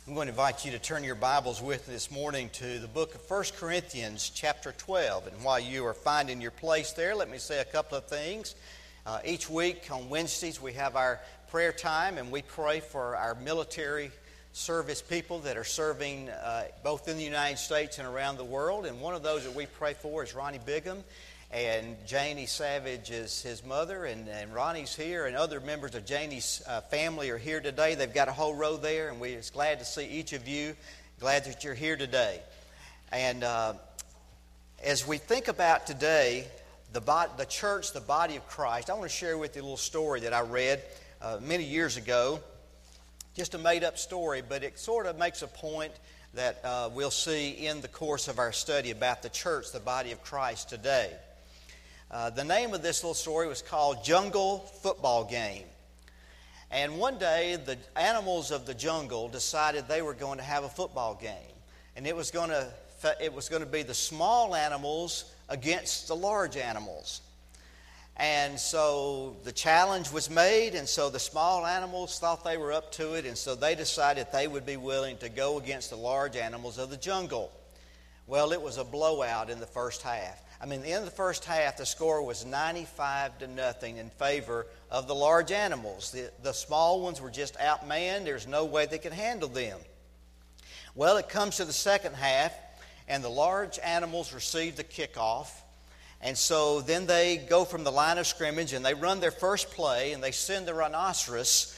I'm going to invite you to turn your Bibles with me this morning to the book of 1 Corinthians chapter 12. And while you are finding your place there, let me say a couple of things. Each week on Wednesdays we have our prayer time, and we pray for our military service people that are serving both in the United States and around the world. And one of those that we pray for is Ronnie Bigham. And Janie Savage is his mother, and Ronnie's here, and other members of Janie's family are here today. They've got a whole row there, and we're just glad to see each of you. Glad that you're here today. And as we think about today, the church, the body of Christ, I want to share with you a little story that I read many years ago. Just a made-up story, but it sort of makes a point that we'll see in the course of our study about the church, the body of Christ today. The name of this little story was called Jungle Football Game. And one day, the animals of the jungle decided they were going to have a football game. And it was going to be the small animals against the large animals. And so the challenge was made, and so the small animals thought they were up to it, and so they decided they would be willing to go against the large animals of the jungle. Well, it was a blowout in the first half. In the end of the first half, the score was 95-0 in favor of the large animals. The small ones were just outmanned. There's no way they could handle them. Well, it comes to the second half, and the large animals receive the kickoff. And so then they go from the line of scrimmage, and they run their first play, and they send the rhinoceros.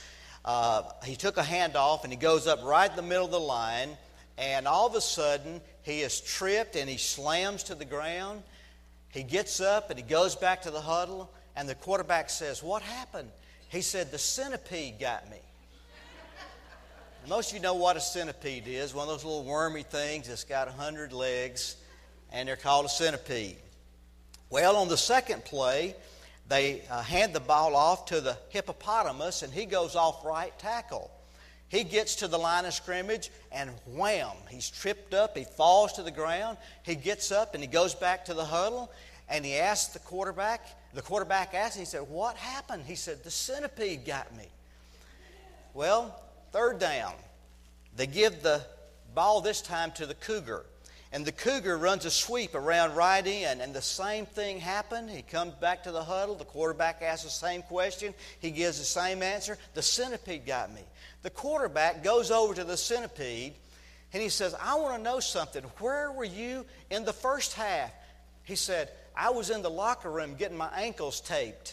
He took a handoff, and he goes up right in the middle of the line, and all of a sudden, he is tripped, and he slams to the ground. He gets up and he goes back to the huddle, and the quarterback says, "What happened?" He said, "The centipede got me." Most of you know what a centipede is, one of those little wormy things that's got 100 legs, and they're called a centipede. Well, on the second play, they hand the ball off to the hippopotamus, and he goes off right tackle. He gets to the line of scrimmage, and wham, he's tripped up, he falls to the ground. He gets up, and he goes back to the huddle, and he asks the quarterback. The quarterback asked, he said, "What happened?" He said, "The centipede got me." Well, third down. They give the ball this time to the cougar, and the cougar runs a sweep around right in, and the same thing happened. He comes back to the huddle. The quarterback asks the same question. He gives the same answer. "The centipede got me." The quarterback goes over to the centipede, and he says, "I want to know something. Where were you in the first half?" He said, "I was in the locker room getting my ankles taped."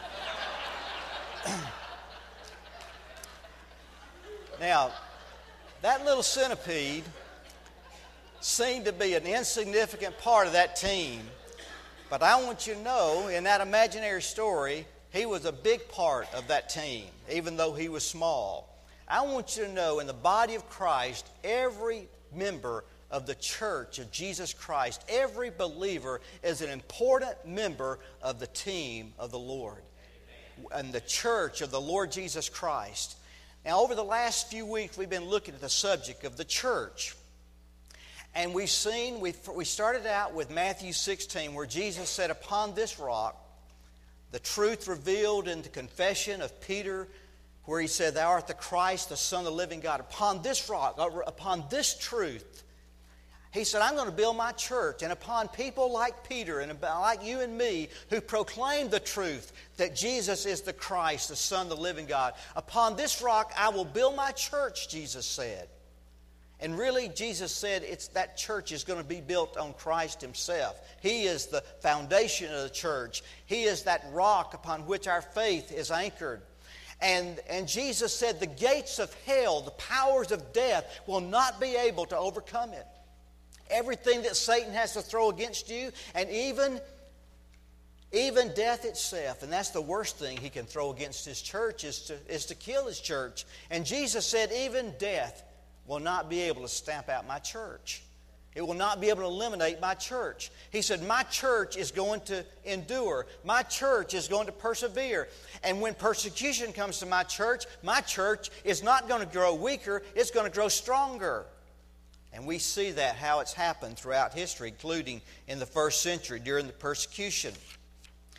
Now, that little centipede seemed to be an insignificant part of that team, but I want you to know, in that imaginary story, he was a big part of that team, even though he was small. I want you to know, in the body of Christ, every member of the church of Jesus Christ, every believer is an important member of the team of the Lord and the church of the Lord Jesus Christ. Now, over the last few weeks, we've been looking at the subject of the church. And we started out with Matthew 16, where Jesus said, "Upon this rock," the truth revealed in the confession of Peter, where he said, "Thou art the Christ, the Son of the living God." Upon this rock, upon this truth, he said, "I'm going to build my church." And upon people like Peter and like you and me, who proclaim the truth that Jesus is the Christ, the Son of the living God, upon this rock I will build my church, Jesus said. And really, Jesus said that church is going to be built on Christ Himself. He is the foundation of the church. He is that rock upon which our faith is anchored. And Jesus said the gates of hell, the powers of death, will not be able to overcome it. Everything that Satan has to throw against you, and even death itself, and that's the worst thing he can throw against His church, is to kill His church. And Jesus said even death will not be able to stamp out my church. It will not be able to eliminate my church. He said, my church is going to endure. My church is going to persevere. And when persecution comes to my church is not going to grow weaker, it's going to grow stronger. And we see that, how it's happened throughout history, including in the first century during the persecution.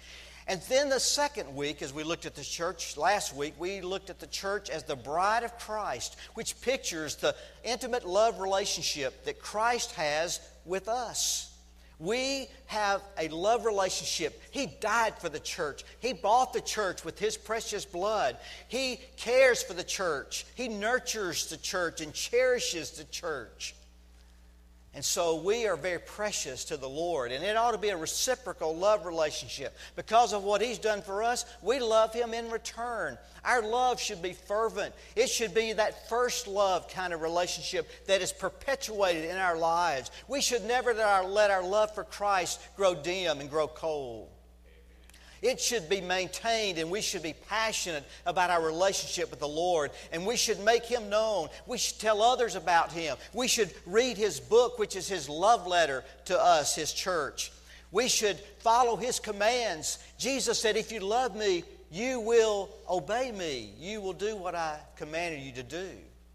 And then the second week, as we looked at the church last week, we looked at the church as the bride of Christ, which pictures the intimate love relationship that Christ has with us. We have a love relationship. He died for the church. He bought the church with His precious blood. He cares for the church. He nurtures the church and cherishes the church. And so we are very precious to the Lord. And it ought to be a reciprocal love relationship. Because of what He's done for us, we love Him in return. Our love should be fervent. It should be that first love kind of relationship that is perpetuated in our lives. We should never let our love for Christ grow dim and grow cold. It should be maintained, and we should be passionate about our relationship with the Lord. And we should make Him known. We should tell others about Him. We should read His book, which is His love letter to us, His church. We should follow His commands. Jesus said, if you love me, you will obey me. You will do what I commanded you to do.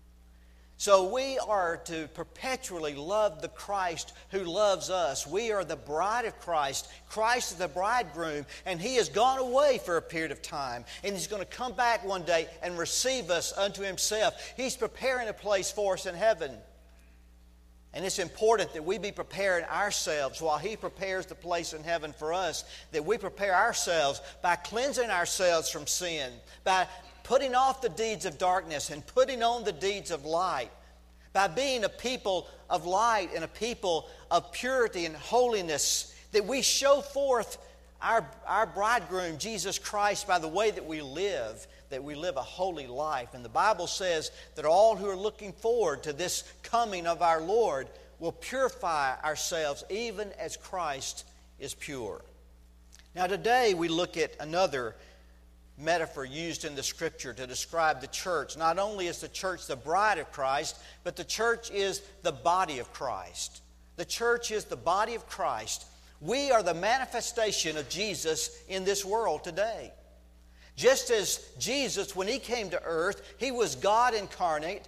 So we are to perpetually love the Christ who loves us. We are the bride of Christ. Christ is the bridegroom, and He has gone away for a period of time. And He's going to come back one day and receive us unto Himself. He's preparing a place for us in heaven. And it's important that we be preparing ourselves while He prepares the place in heaven for us, that we prepare ourselves by cleansing ourselves from sin, by putting off the deeds of darkness and putting on the deeds of light, by being a people of light and a people of purity and holiness, that we show forth our bridegroom, Jesus Christ, by the way that we live a holy life. And the Bible says that all who are looking forward to this coming of our Lord will purify ourselves even as Christ is pure. Now today we look at another metaphor used in the Scripture to describe the church. Not only is the church the bride of Christ, but the church is the body of Christ. The church is the body of Christ. We are the manifestation of Jesus in this world today. Just as Jesus, when He came to earth, He was God incarnate.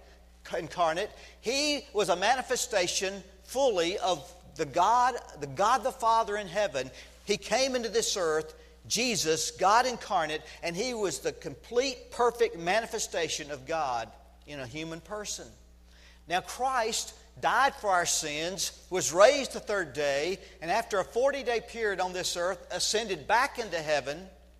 He was a manifestation fully of the God the Father in heaven. He came into this earth, Jesus, God incarnate, and He was the complete, perfect manifestation of God in a human person. Now Christ died for our sins, was raised the third day, and after a 40-day period on this earth, ascended back into heaven.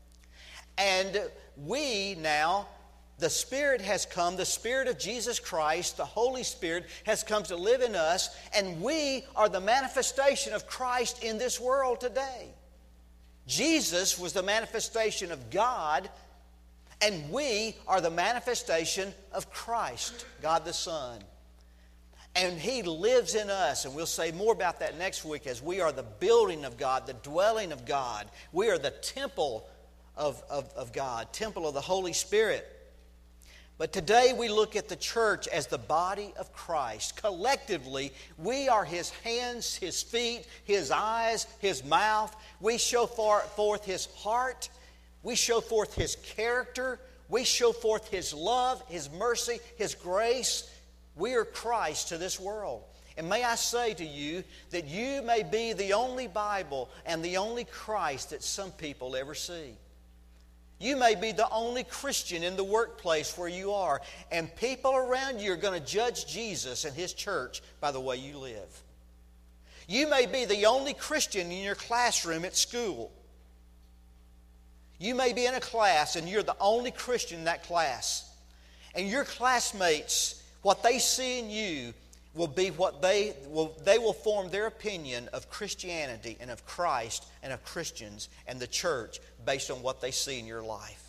And we now, the Spirit has come, the Spirit of Jesus Christ, the Holy Spirit has come to live in us, and we are the manifestation of Christ in this world today. Jesus was the manifestation of God, and we are the manifestation of Christ, God the Son. And He lives in us, and we'll say more about that next week, as we are the building of God, the dwelling of God. We are the temple of God, temple of the Holy Spirit. But today we look at the church as the body of Christ. Collectively, we are His hands, His feet, His eyes, His mouth. We show forth His heart. We show forth His character. We show forth His love, His mercy, His grace. We are Christ to this world. And may I say to you that you may be the only Bible and the only Christ that some people ever see. You may be the only Christian in the workplace where you are, and people around you are going to judge Jesus and His church by the way you live. You may be the only Christian in your classroom at school. You may be in a class and you're the only Christian in that class. And your classmates, what they see in you will be what they will form their opinion of Christianity and of Christ and of Christians and the church based on what they see in your life.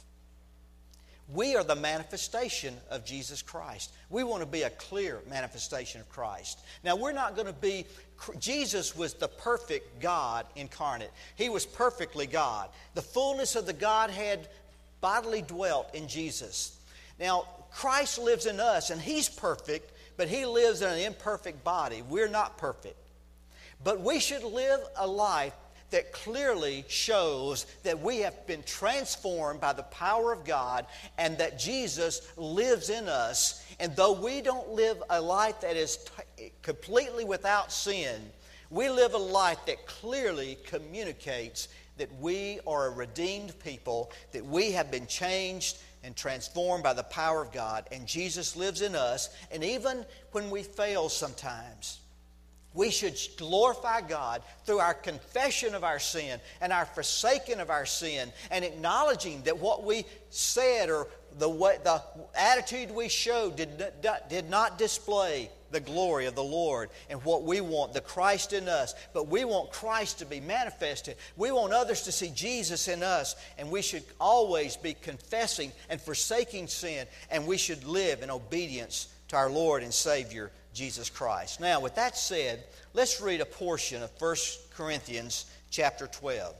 We are the manifestation of Jesus Christ. We want to be a clear manifestation of Christ. Now, we're not going to be... Jesus was the perfect God incarnate. He was perfectly God. The fullness of the Godhead bodily dwelt in Jesus. Now, Christ lives in us, and He's perfect, but He lives in an imperfect body. We're not perfect. But we should live a life that clearly shows that we have been transformed by the power of God and that Jesus lives in us. And though we don't live a life that is completely without sin, we live a life that clearly communicates that we are a redeemed people, that we have been changed and transformed by the power of God, and Jesus lives in us. And even when we fail sometimes, we should glorify God through our confession of our sin and our forsaking of our sin, and acknowledging that what we said or the attitude we showed did not display the glory of the Lord and what we want, the Christ in us. But we want Christ to be manifested. We want others to see Jesus in us, and we should always be confessing and forsaking sin, and we should live in obedience to our Lord and Savior, Jesus Christ. Now, with that said, let's read a portion of 1 Corinthians chapter 12.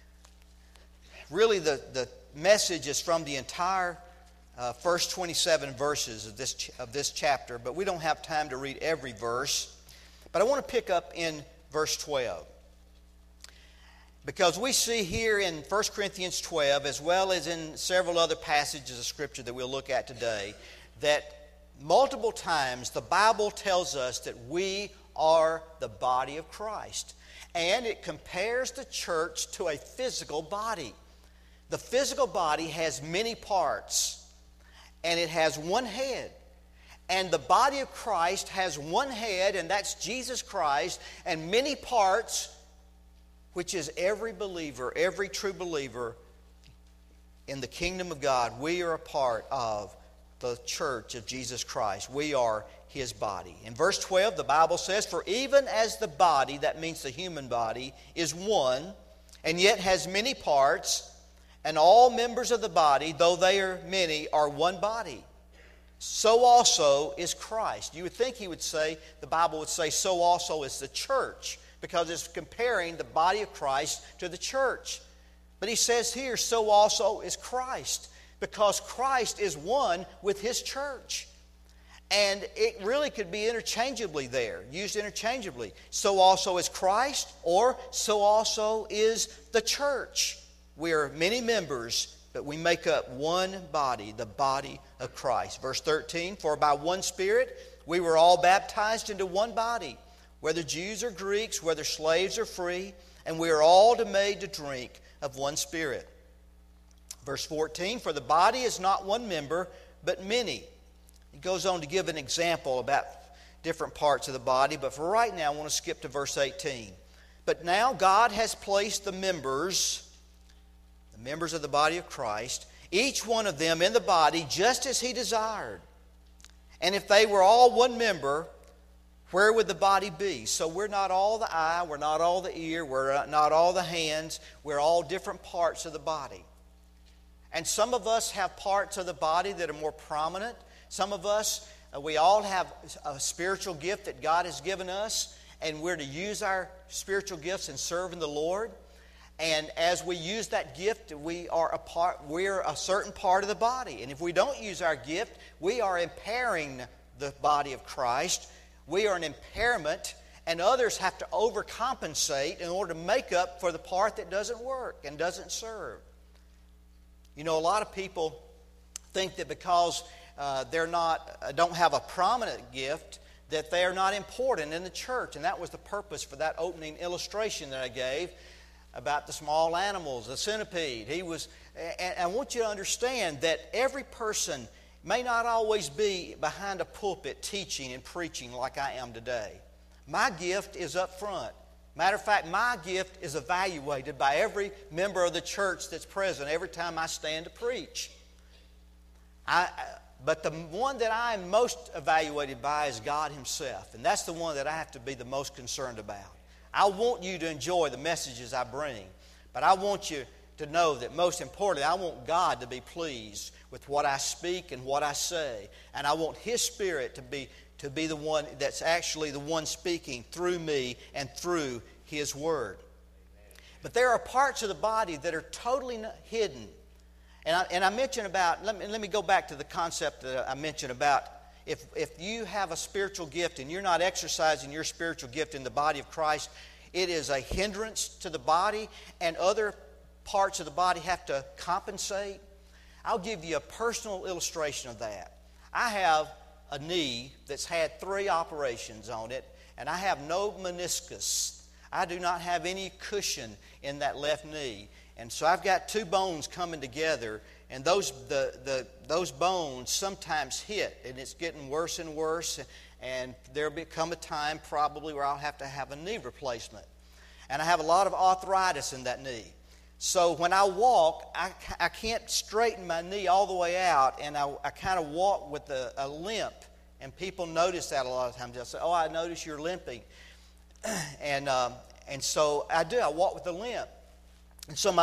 Really, the message is from the entire first 27 verses of this chapter, but we don't have time to read every verse. But I want to pick up in verse 12. Because we see here in 1 Corinthians 12, as well as in several other passages of Scripture that we'll look at today, that multiple times the Bible tells us that we are the body of Christ. And it compares the church to a physical body. The physical body has many parts, and it has one head. And the body of Christ has one head, and that's Jesus Christ, and many parts, which is every believer, every true believer in the kingdom of God. We are a part of the church of Jesus Christ. We are His body. In verse 12, the Bible says, "For even as the body," that means the human body, "is one, and yet has many parts, and all members of the body, though they are many, are one body, so also is Christ." You would think he would say, the Bible would say, so also is the church, because it's comparing the body of Christ to the church. But he says here, so also is Christ, because Christ is one with His church. And it really could be interchangeably there, used interchangeably. So also is Christ, or so also is the church. We are many members, but we make up one body, the body of Christ. Verse 13, "For by one Spirit we were all baptized into one body, whether Jews or Greeks, whether slaves or free, and we are all made to drink of one Spirit." Verse 14, "For the body is not one member, but many." He goes on to give an example about different parts of the body, but for right now I want to skip to verse 18. "But now God has placed the members of the body of Christ, each one of them in the body just as He desired. And if they were all one member, where would the body be?" So we're not all the eye, we're not all the ear, we're not all the hands, we're all different parts of the body. And some of us have parts of the body that are more prominent. Some of us, we all have a spiritual gift that God has given us, and we're to use our spiritual gifts in serving the Lord. And as we use that gift, we're a certain part of the body. And if we don't use our gift, we are impairing the body of Christ. We are an impairment, and others have to overcompensate in order to make up for the part that doesn't work and doesn't serve. You know, a lot of people think that because don't have a prominent gift, that they are not important in the church. And that was the purpose for that opening illustration that I gave about the small animals, the centipede. And I want you to understand that every person may not always be behind a pulpit teaching and preaching like I am today. My gift is up front. Matter of fact, my gift is evaluated by every member of the church that's present every time I stand to preach. But the one that I am most evaluated by is God Himself. And that's the one that I have to be the most concerned about. I want you to enjoy the messages I bring, but I want you to know that most importantly, I want God to be pleased with what I speak and what I say. And I want His Spirit to be the one that's actually the one speaking through me and through His Word. But there are parts of the body that are totally hidden. And I mentioned about, let me go back to the concept that I mentioned about if you have a spiritual gift and you're not exercising your spiritual gift in the body of Christ, it is a hindrance to the body, and other parts of the body have to compensate. I'll give you a personal illustration of that. I have a knee that's had 3 operations on it, and I have no meniscus. I do not have any cushion in that left knee. And so I've got two bones coming together, and those bones sometimes hit, and it's getting worse and worse, and there'll become a time probably where I'll have to have a knee replacement. And I have a lot of arthritis in that knee. So when I walk, I can't straighten my knee all the way out, and I kind of walk with a limp. And people notice that a lot of times. They'll say, "Oh, I notice you're limping." And so I do. I walk with a limp. And so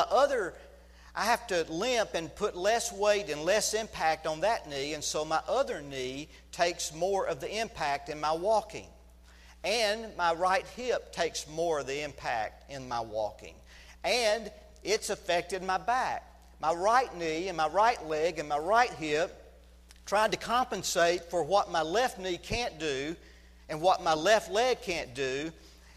I have to limp and put less weight and less impact on that knee. And so my other knee takes more of the impact in my walking. And my right hip takes more of the impact in my walking. And it's affected my back. My right knee and my right leg and my right hip, trying to compensate for what my left knee can't do and what my left leg can't do.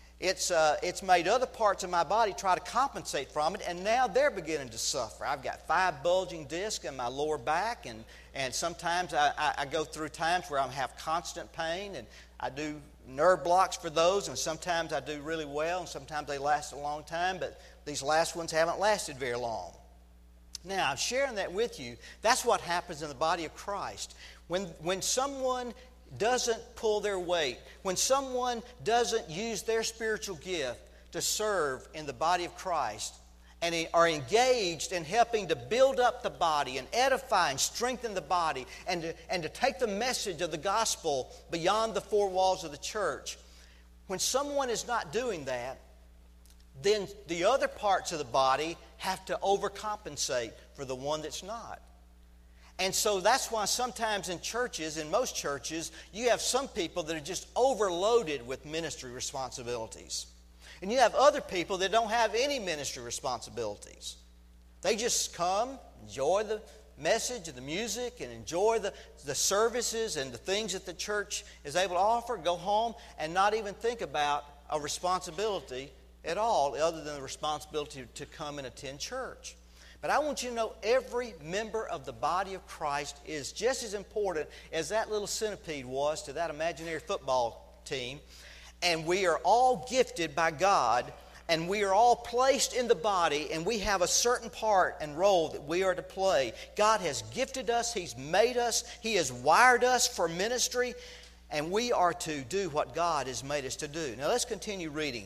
It's made other parts of my body try to compensate from it, and now they're beginning to suffer. I've got 5 bulging discs in my lower back, and sometimes I go through times where I have constant pain, and I do nerve blocks for those, and sometimes I do really well, and sometimes they last a long time, but these last ones haven't lasted very long. Now, I'm sharing that with you. That's what happens in the body of Christ. When someone doesn't pull their weight, when someone doesn't use their spiritual gift to serve in the body of Christ and are engaged in helping to build up the body and edify and strengthen the body and to take the message of the gospel beyond the 4 walls of the church, when someone is not doing that, then the other parts of the body have to overcompensate for the one that's not. And so that's why sometimes in churches, in most churches, you have some people that are just overloaded with ministry responsibilities. And you have other people that don't have any ministry responsibilities. They just come, enjoy the message and the music, and enjoy the services and the things that the church is able to offer, go home, and not even think about a responsibility at all other than the responsibility to come and attend church. But I want you to know every member of the body of Christ is just as important as that little centipede was to that imaginary football team. And we are all gifted by God, and we are all placed in the body, and we have a certain part and role that we are to play. God has gifted us. He's made us. He has wired us for ministry, and we are to do what God has made us to do. Now let's continue reading.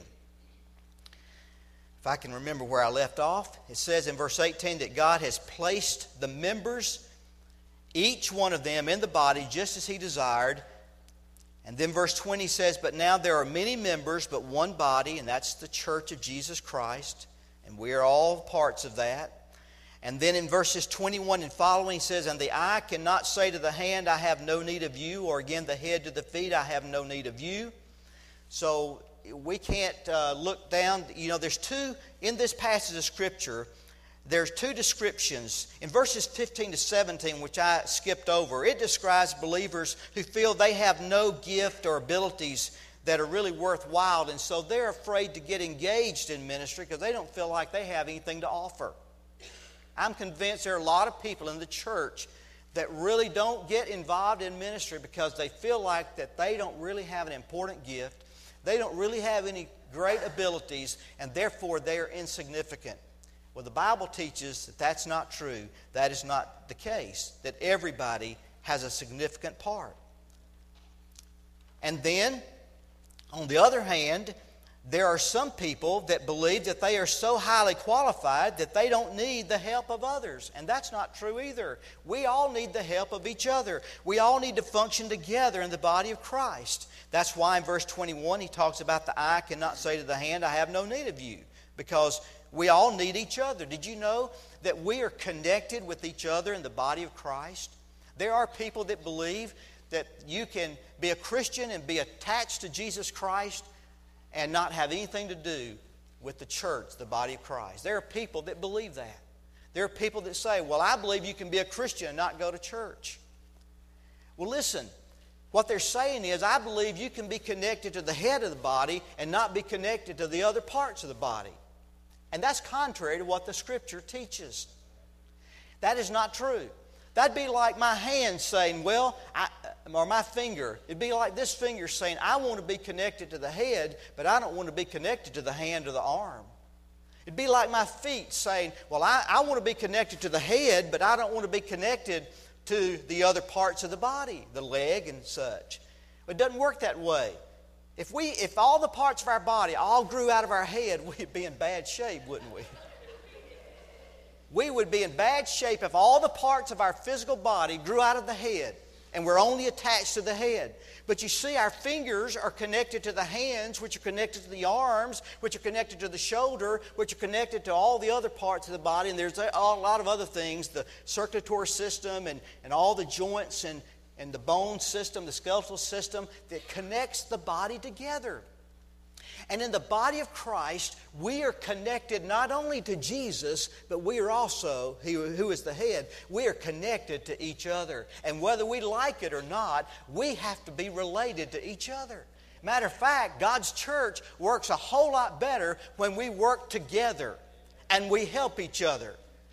If I can remember where I left off, it says in verse 18 that God has placed the members, each one of them, in the body just as He desired. And then verse 20 says, "But now there are many members, but one body, and that's the church of Jesus Christ, and we are all parts of that." And then in verses 21 and following, it says, "And the eye cannot say to the hand, I have no need of you, or again the head to the feet, I have no need of you." So we can't look down. You know, there's two, in this passage of Scripture, there's 2 descriptions. In verses 15 to 17, which I skipped over, it describes believers who feel they have no gift or abilities that are really worthwhile, and so they're afraid to get engaged in ministry because they don't feel like they have anything to offer. I'm convinced there are a lot of people in the church that really don't get involved in ministry because they feel like that they don't really have an important gift. They don't really have any great abilities, and therefore they are insignificant. Well, the Bible teaches that that's not true. That is not the case, that everybody has a significant part. And then, on the other hand, there are some people that believe that they are so highly qualified that they don't need the help of others. And that's not true either. We all need the help of each other. We all need to function together in the body of Christ. That's why in verse 21 he talks about the eye cannot say to the hand, I have no need of you. Because we all need each other. Did you know that we are connected with each other in the body of Christ? There are people that believe that you can be a Christian and be attached to Jesus Christ and not have anything to do with the church, the body of Christ. There are people that believe that. There are people that say, well, I believe you can be a Christian and not go to church. Well, listen, what they're saying is, I believe you can be connected to the head of the body and not be connected to the other parts of the body. And that's contrary to what the Scripture teaches. That is not true. That'd be like my hand saying, well, or my finger, it'd be like this finger saying, I want to be connected to the head, but I don't want to be connected to the hand or the arm. It'd be like my feet saying, well, I want to be connected to the head, but I don't want to be connected to the other parts of the body, the leg and such. It doesn't work that way. If all the parts of our body all grew out of our head, we'd be in bad shape, wouldn't we? We would be in bad shape if all the parts of our physical body grew out of the head and we're only attached to the head. But you see, our fingers are connected to the hands, which are connected to the arms, which are connected to the shoulder, which are connected to all the other parts of the body. And there's a lot of other things, the circulatory system and all the joints and the bone system, the skeletal system that connects the body together. And in the body of Christ, we are connected not only to Jesus, but we are also, who is the head, we are connected to each other. And whether we like it or not, we have to be related to each other. Matter of fact, God's church works a whole lot better when we work together and we help each other.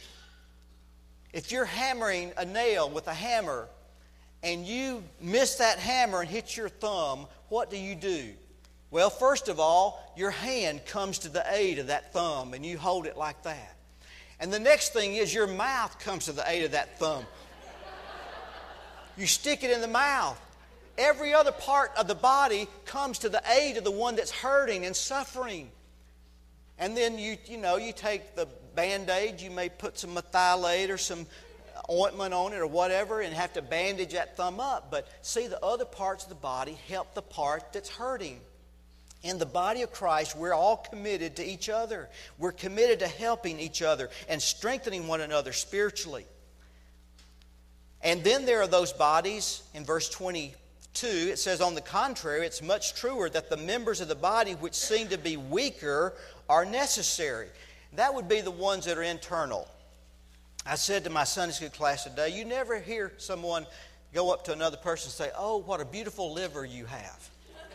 If you're hammering a nail with a hammer and you miss that hammer and hit your thumb, what do? Well, first of all, your hand comes to the aid of that thumb and you hold it like that. And the next thing is your mouth comes to the aid of that thumb. You stick it in the mouth. Every other part of the body comes to the aid of the one that's hurting and suffering. And then you take the Band-Aid, you may put some methylate or some ointment on it or whatever and have to bandage that thumb up. But see, the other parts of the body help the part that's hurting. In the body of Christ, we're all committed to each other. We're committed to helping each other and strengthening one another spiritually. And then there are those bodies, in verse 22, it says, on the contrary, it's much truer that the members of the body which seem to be weaker are necessary. That would be the ones that are internal. I said to my Sunday school class today, you never hear someone go up to another person and say, oh, what a beautiful liver you have.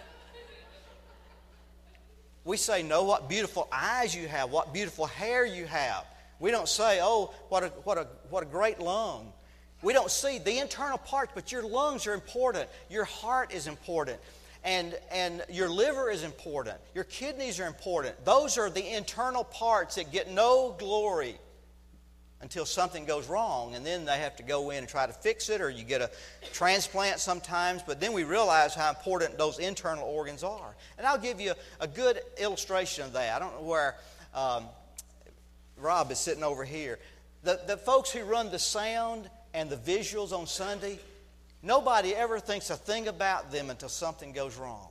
We say, no, what beautiful eyes you have, what beautiful hair you have. We don't say, oh, what a great lung. We don't see the internal parts, but your lungs are important. Your heart is important. And your liver is important. Your kidneys are important. Those are the internal parts that get no glory until something goes wrong. And then they have to go in and try to fix it, or you get a transplant sometimes. But then we realize how important those internal organs are. And I'll give you a good illustration of that. I don't know where Rob is sitting over here. The folks who run the sound and the visuals on Sunday, nobody ever thinks a thing about them until something goes wrong.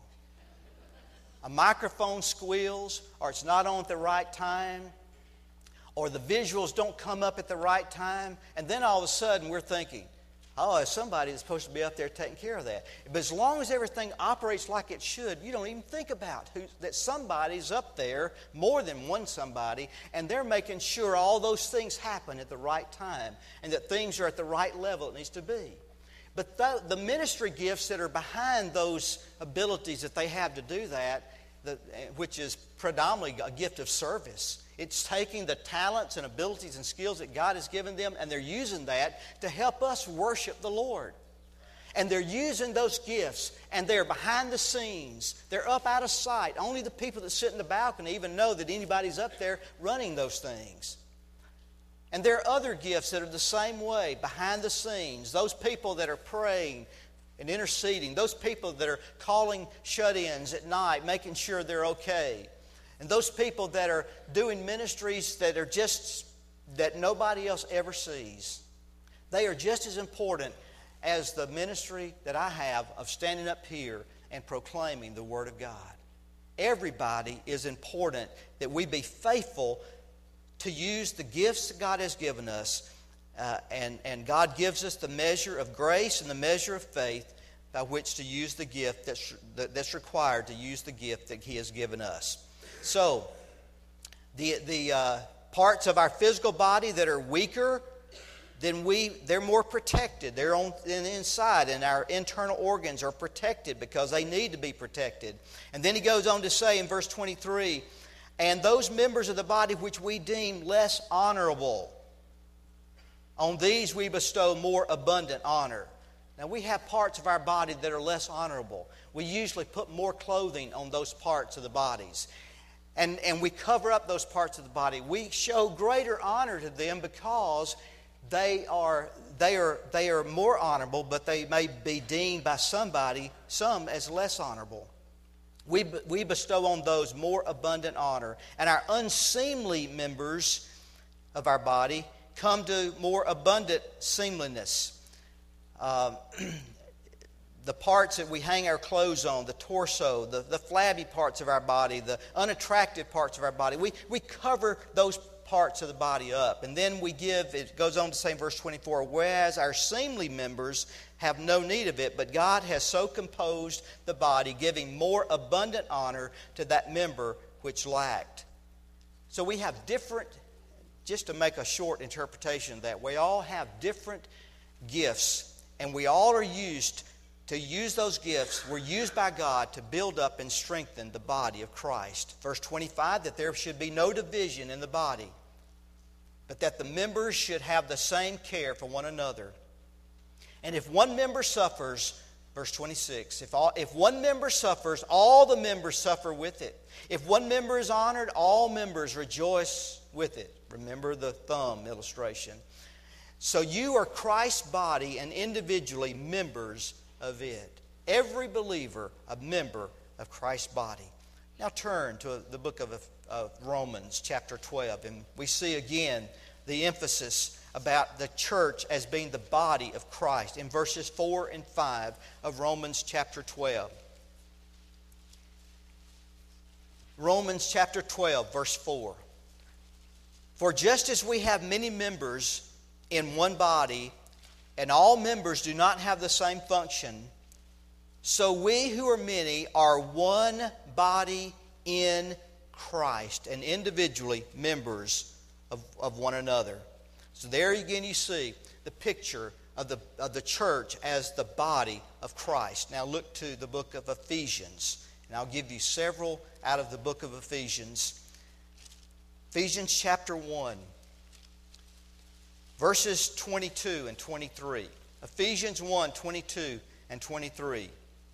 A microphone squeals, or it's not on at the right time, or the visuals don't come up at the right time, and then all of a sudden we're thinking, oh, there's somebody that's supposed to be up there taking care of that. But as long as everything operates like it should, you don't even think about that somebody's up there, more than one somebody, and they're making sure all those things happen at the right time and that things are at the right level it needs to be. But the ministry gifts that are behind those abilities that they have to do that, which is predominantly a gift of service. It's taking the talents and abilities and skills that God has given them, and they're using that to help us worship the Lord. And they're using those gifts, and they're behind the scenes. They're up out of sight. Only the people that sit in the balcony even know that anybody's up there running those things. And there are other gifts that are the same way, behind the scenes. Those people that are praying and interceding. Those people that are calling shut-ins at night, making sure they're okay. And those people that are doing ministries that nobody else ever sees. They are just as important as the ministry that I have of standing up here and proclaiming the Word of God. Everybody is important that we be faithful to use the gifts that God has given us. And God gives us the measure of grace and the measure of faith by which to use the gift that's required to use the gift that He has given us. So, the parts of our physical body that are weaker, they're more protected. They're on the inside, and our internal organs are protected because they need to be protected. And then he goes on to say in verse 23, and those members of the body which we deem less honorable, on these we bestow more abundant honor. Now, we have parts of our body that are less honorable. We usually put more clothing on those parts of the bodies. And we cover up those parts of the body. We show greater honor to them because they are more honorable, but they may be deemed by some as less honorable. We bestow on those more abundant honor. And our unseemly members of our body come to more abundant seemliness. The parts that we hang our clothes on, the torso, the flabby parts of our body, the unattractive parts of our body, we cover those parts of the body up. And then it goes on to say in verse 24, whereas our seemly members have no need of it, but God has so composed the body, giving more abundant honor to that member which lacked. So we have different, just to make a short interpretation of that, we all have different gifts, and we all are used to use those gifts. We're used by God to build up and strengthen the body of Christ. Verse 25, that there should be no division in the body, but that the members should have the same care for one another. And if one member suffers, verse 26, if one member suffers, all the members suffer with it. If one member is honored, all members rejoice with it. Remember the thumb illustration. So you are Christ's body and individually members of it. Every believer a member of Christ's body. Now turn to the book of Romans chapter 12, and we see again the emphasis about the church as being the body of Christ in verses 4 and 5 of Romans chapter 12. Romans chapter 12, verse 4. For just as we have many members in one body, and all members do not have the same function, so we who are many are one body in Christ, and individually members of one another. So there again you see the picture of the church as the body of Christ. Now look to the book of Ephesians, and I'll give you several out of the book of Ephesians. Ephesians chapter 1. Verses 22 and 23. Ephesians 1, 22 and 23.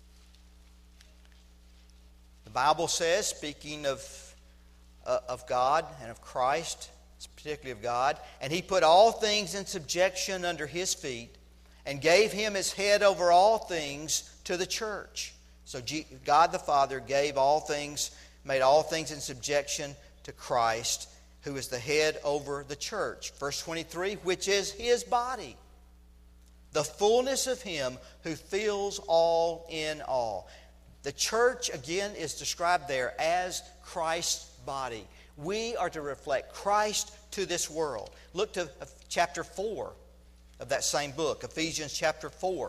The Bible says, speaking of God and of Christ, particularly of God, and He put all things in subjection under His feet, and gave Him as head over all things to the church. So God the Father gave all things, made all things in subjection to Christ, who is the head over the church. Verse 23, which is His body, the fullness of Him who fills all in all. The church, again, is described there as Christ's body. We are to reflect Christ to this world. Look to chapter 4 of that same book, Ephesians chapter 4.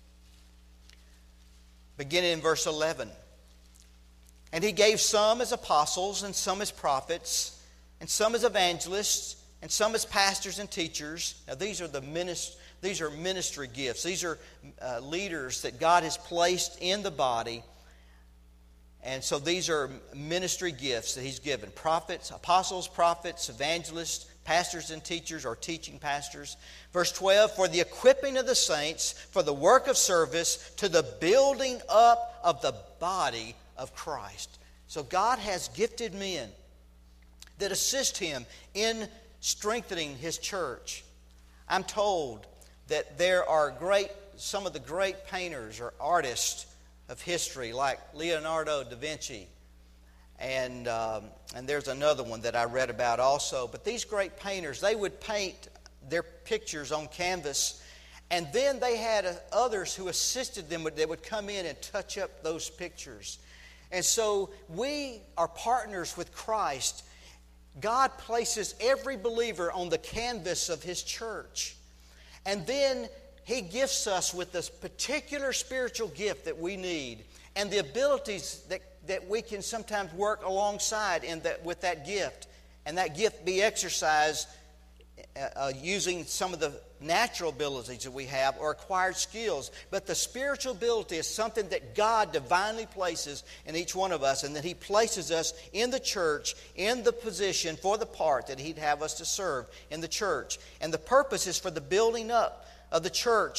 Beginning in verse 11. And He gave some as apostles, and some as prophets, and some as evangelists, and some as pastors and teachers. Now these are ministry gifts. These are leaders that God has placed in the body. And so these are ministry gifts that He's given. Prophets, apostles, prophets, evangelists, pastors and teachers, or teaching pastors. Verse 12, for the equipping of the saints, for the work of service, to the building up of the body of Christ. So God has gifted men that assist Him in strengthening His church. I'm told that there are some of the great painters or artists of history, like Leonardo da Vinci, and there's another one that I read about also. But these great painters, they would paint their pictures on canvas, and then they had others who assisted them. They would come in and touch up those pictures. And so we are partners with Christ. God places every believer on the canvas of His church. And then He gifts us with this particular spiritual gift that we need, and the abilities that we can sometimes work alongside with that gift. And that gift be exercised using some of the natural abilities that we have or acquired skills. But the spiritual ability is something that God divinely places in each one of us, and that He places us in the church, in the position for the part that He'd have us to serve in the church. And the purpose is for the building up of the church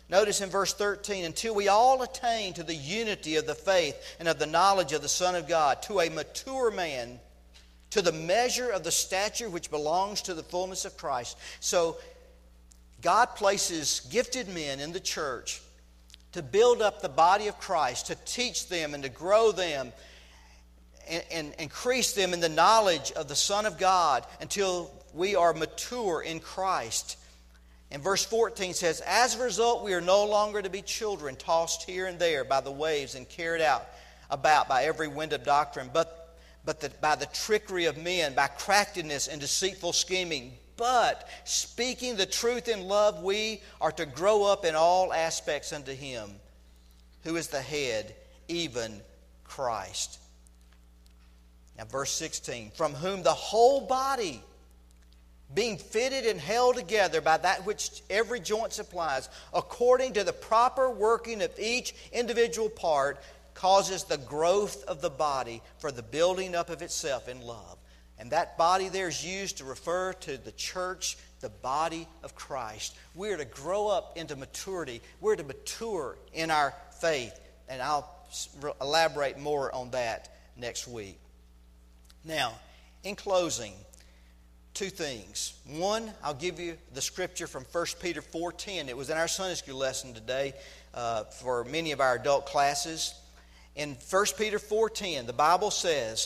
Notice in verse 13, until we all attain to the unity of the faith and of the knowledge of the Son of God, to a mature man, to the measure of the stature which belongs to the fullness of Christ. So God places gifted men in the church to build up the body of Christ, to teach them and to grow them and increase them in the knowledge of the Son of God until we are mature in Christ. And verse 14 says, as a result, we are no longer to be children, tossed here and there by the waves and carried about by every wind of doctrine, but by the trickery of men, by craftiness and deceitful scheming. But speaking the truth in love, we are to grow up in all aspects unto Him, who is the head, even Christ. Now verse 16, from whom the whole body, being fitted and held together by that which every joint supplies, according to the proper working of each individual part, causes the growth of the body for the building up of itself in love. And that body there is used to refer to the church, the body of Christ. We're to grow up into maturity. We're to mature in our faith. And I'll elaborate more on that next week. Now, in closing, two things. One, I'll give you the scripture from 1 Peter 4:10. It was in our Sunday school lesson today for many of our adult classes. In 1 Peter 4:10, the Bible says,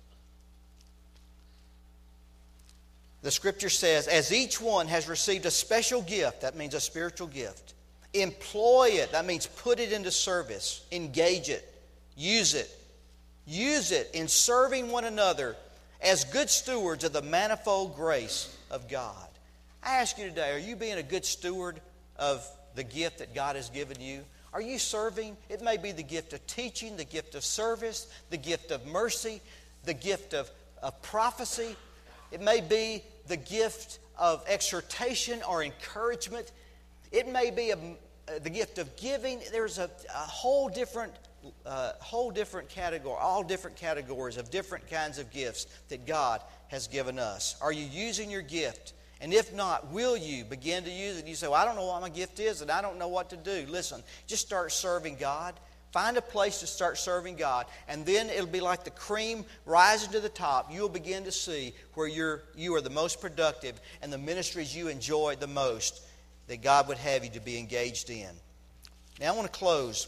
the scripture says, as each one has received a special gift, that means a spiritual gift, employ it, that means put it into service, engage it, use it. Use it in serving one another as good stewards of the manifold grace of God. I ask you today, are you being a good steward of the gift that God has given you? Are you serving? It may be the gift of teaching, the gift of service, the gift of mercy, the gift of prophecy. It may be the gift of exhortation or encouragement. It may be the gift of giving. There's a whole different category, all different categories of different kinds of gifts that God has given us. Are you using your gift? And if not, will you begin to use it? You say, well, I don't know what my gift is and I don't know what to do. Listen, just start serving God. Find a place to start serving God, and then it'll be like the cream rising to the top. You'll begin to see where you are the most productive and the ministries you enjoy the most that God would have you to be engaged in. Now I want to close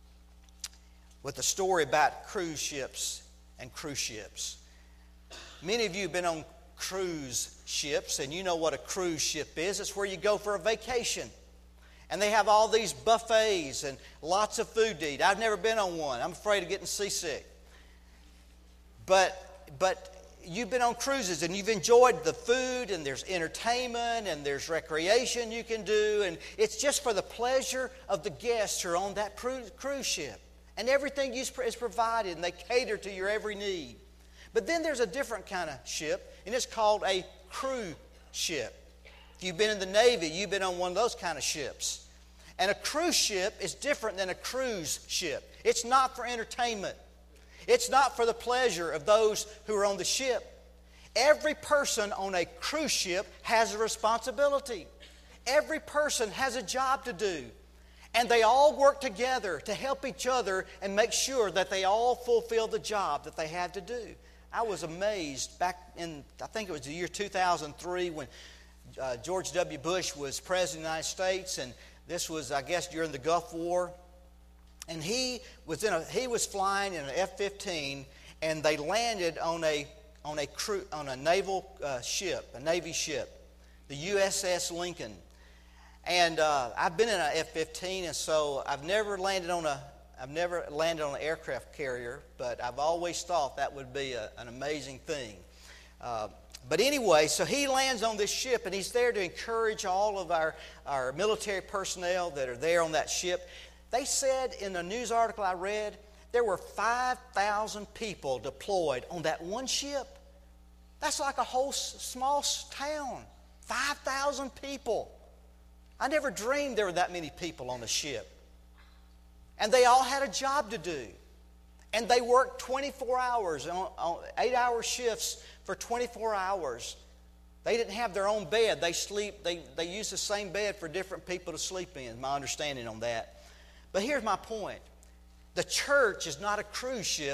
with a story about cruise ships and cruise ships. Many of you have been on cruise ships, and you know what a cruise ship is. It's where you go for a vacation. And they have all these buffets and lots of food to eat. I've never been on one. I'm afraid of getting seasick. But you've been on cruises and you've enjoyed the food, and there's entertainment and there's recreation you can do. And it's just for the pleasure of the guests who are on that cruise ship. And everything is provided, and they cater to your every need. But then there's a different kind of ship, and it's called a cruise ship. If you've been in the Navy, you've been on one of those kind of ships. And a cruise ship is different than a cruise ship. It's not for entertainment. It's not for the pleasure of those who are on the ship. Every person on a cruise ship has a responsibility. Every person has a job to do. And they all work together to help each other and make sure that they all fulfill the job that they have to do. I was amazed back in, I think it was the year 2003 when George W. Bush was President of the United States, and this was, I guess, during the Gulf War. And he was flying in an F-15, and they landed on a naval ship, a Navy ship, the USS Lincoln. And I've been in an F-15, and so I've never landed on an aircraft carrier, but I've always thought that would be an amazing thing. But anyway, so he lands on this ship, and he's there to encourage all of our military personnel that are there on that ship. They said in a news article I read, there were 5,000 people deployed on that one ship. That's like a whole small town. 5,000 people. I never dreamed there were that many people on the ship. And they all had a job to do. And they worked 24 hours, on 8-hour shifts for 24 hours. They didn't have their own bed. They used the same bed for different people to sleep in, my understanding on that. But here's my point. The church is not a cruise ship.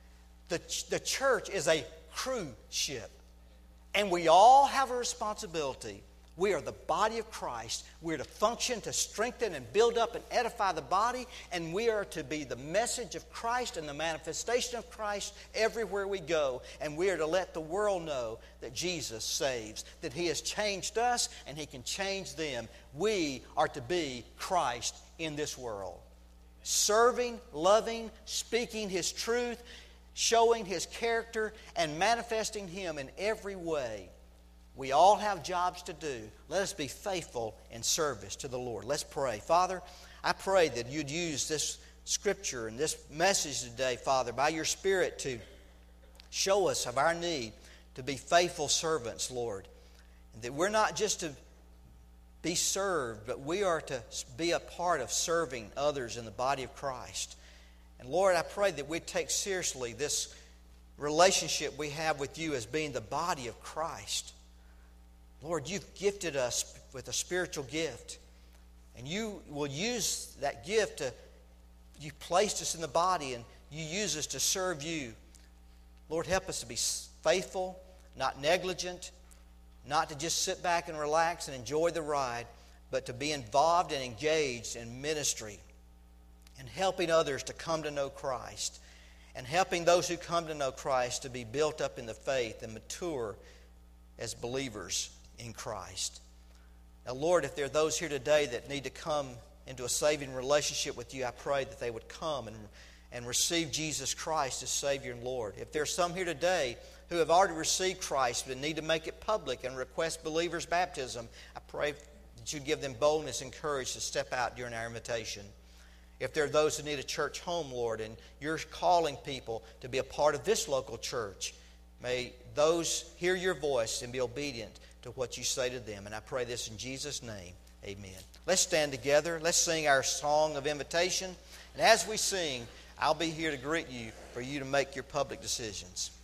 The church is a cruise ship. And we all have a responsibility. We are the body of Christ. We're to function to strengthen and build up and edify the body. And we are to be the message of Christ and the manifestation of Christ everywhere we go. And we are to let the world know that Jesus saves, that He has changed us and He can change them. We are to be Christ in this world. Serving, loving, speaking His truth, showing His character, and manifesting Him in every way. We all have jobs to do. Let us be faithful in service to the Lord. Let's pray. Father, I pray that You'd use this Scripture and this message today, Father, by Your Spirit to show us of our need to be faithful servants, Lord. And that we're not just to be served, but we are to be a part of serving others in the body of Christ. And Lord, I pray that we'd take seriously this relationship we have with You as being the body of Christ. Lord, You've gifted us with a spiritual gift. And You will use that gift You placed us in the body and You use us to serve You. Lord, help us to be faithful, not negligent, not to just sit back and relax and enjoy the ride, but to be involved and engaged in ministry and helping others to come to know Christ and helping those who come to know Christ to be built up in the faith and mature as believers in Christ. Now, Lord, if there are those here today that need to come into a saving relationship with You, I pray that they would come and receive Jesus Christ as Savior and Lord. If there are some here today who have already received Christ but need to make it public and request believers' baptism, I pray that You'd give them boldness and courage to step out during our invitation. If there are those who need a church home, Lord, and You're calling people to be a part of this local church, may those hear Your voice and be obedient to what You say to them. And I pray this in Jesus' name. Amen. Let's stand together. Let's sing our song of invitation. And as we sing, I'll be here to greet you for you to make your public decisions.